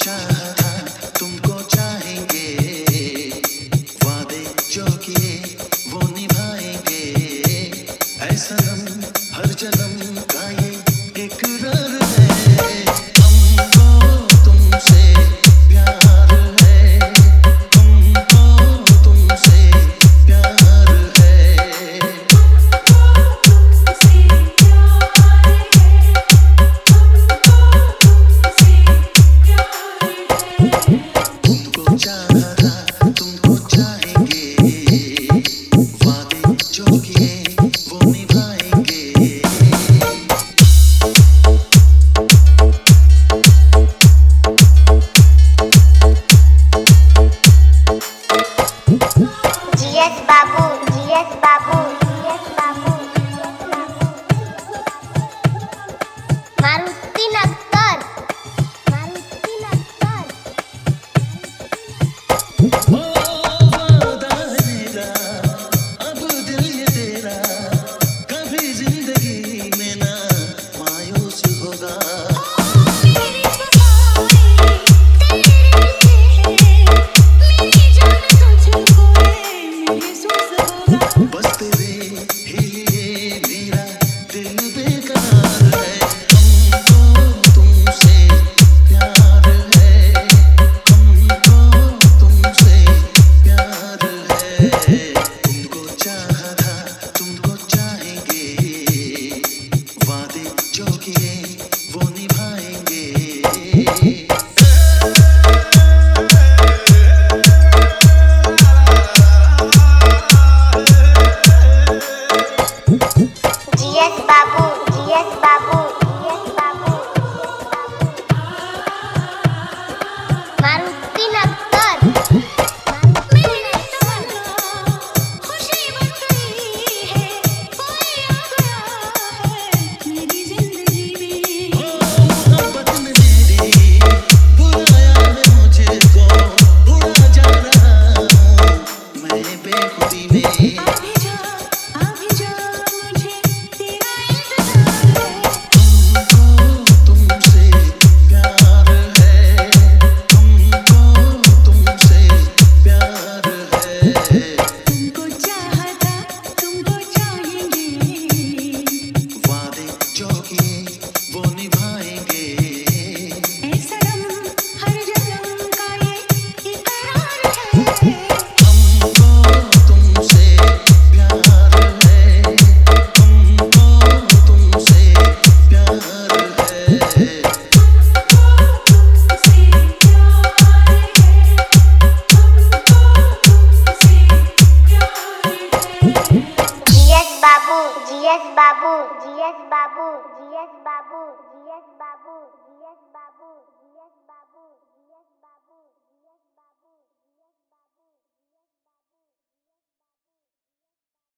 चाहा था तुमको चाहेंगे, वादे जो किए वो निभाएंगे, ऐ सनम हर जन्म का ये इकरार है, हमको तुमसे प्यार है, हमको तुमसे प्यार है। तुमको चाहा था तुमको चाहेंगे, वादे जो किए वो निभाएंगे। G S Babu, G S Babu, G S Babu, Maruti Nagar, Maruti Nagar. ओ वादा है मेरा, अब दिल ये तेरा, कभी जिंदगी में ना मायूस होगा। मेरी वफाएं तेरे लिए, मेरी जान तुझको है महसूस होगा। बस तेरे ही लिए मेरा दिल बेकरार है, हमको तुमसे प्यार है, हमको तुमसे प्यार है। तुमको चाहा था तुमको चाहेंगे, वादे जो किए वो निभाएंगे। G S Babu, G S Babu, G S Babu, Maruti Nagar. मैंने तमन्ना खुशी बन गई है, कोई आ गया है मेरी जिंदगी में। मोहब्बत ने मेरी बुलाया है मुझको, उड़ा जा रहा हूँ मैं बेखुदी में। अभी जा मुझे तेरा इंतजार है। हमको तुमसे प्यार है, हमको तुमसे प्यार है। तुमको चाहा था तुमको चाहेंगे, वादे जो किए वो निभाएंगे। ऐ सनम हर जन्म का ये इकरार है। हमको तुमसे प्यार है, हमको तुमसे प्यार है। G S Babu, G S Babu, G S Babu, G S Babu, G S Babu, G S बाबू।